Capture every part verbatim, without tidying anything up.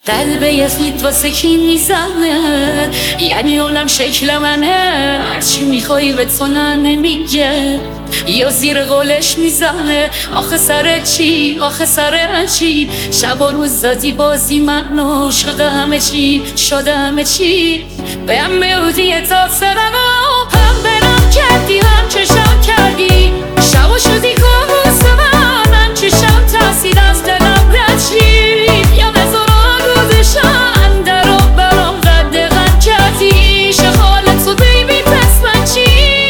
قلب یخیت واسه کی میزنه؟ یعنی عالم شکل منه، هرچی میخوایی به تو نه نمیگه یا زیر قولش میزنه. آخه سر چی؟ آخه سر چی؟ شب و روز زدی بازی منو، شده همه چی، شده همه چی. به هم بیودی تا سرمو هم برم کردی هم چشم کردی، شب و شدی کابوس من، من چشم ترسید از دلم رد چی. یا بذارم روزشم در و برام قد غم کردی، شه حالت تو بیبی پس من چی؟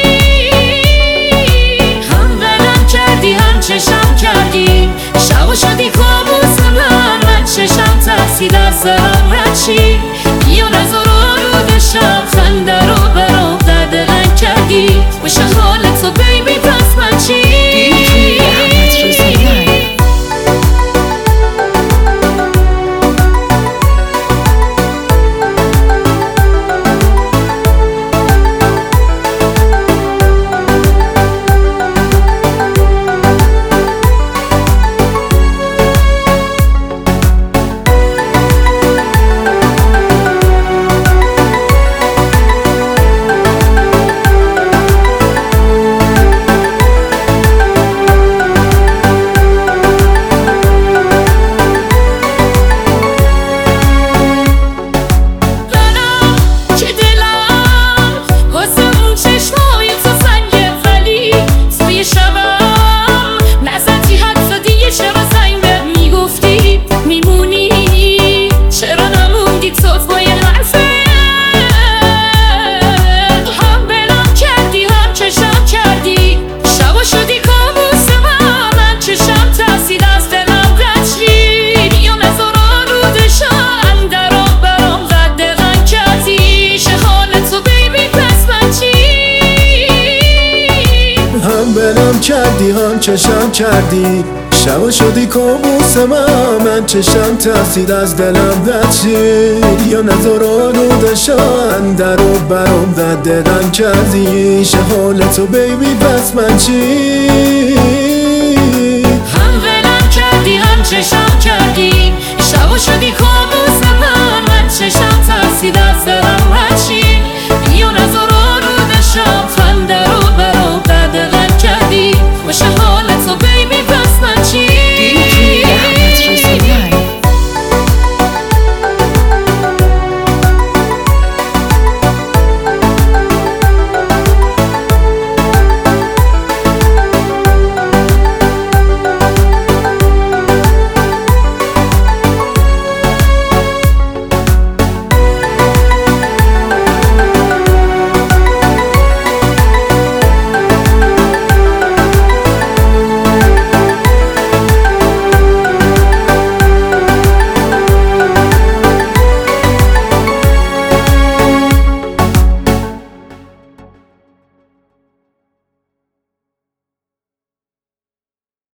هم برم کردی هم چشم کردی، شب و شدی کابوس من، من چشم ترسید از دلم رد چی. یا نذارم روزشم خنده رو برام قد غم کردی، شه حالت تو بیبی پس من چی؟ کردی هم چشم کردی، شب شدی کابوس من، من چشم ترسید از دلم رد شد. یا نذاران رو دشان در و برام قد غم کردی، شه حالتو بیبی پس من چی؟ هم ولم کردی هم چشم کردی، شب شدی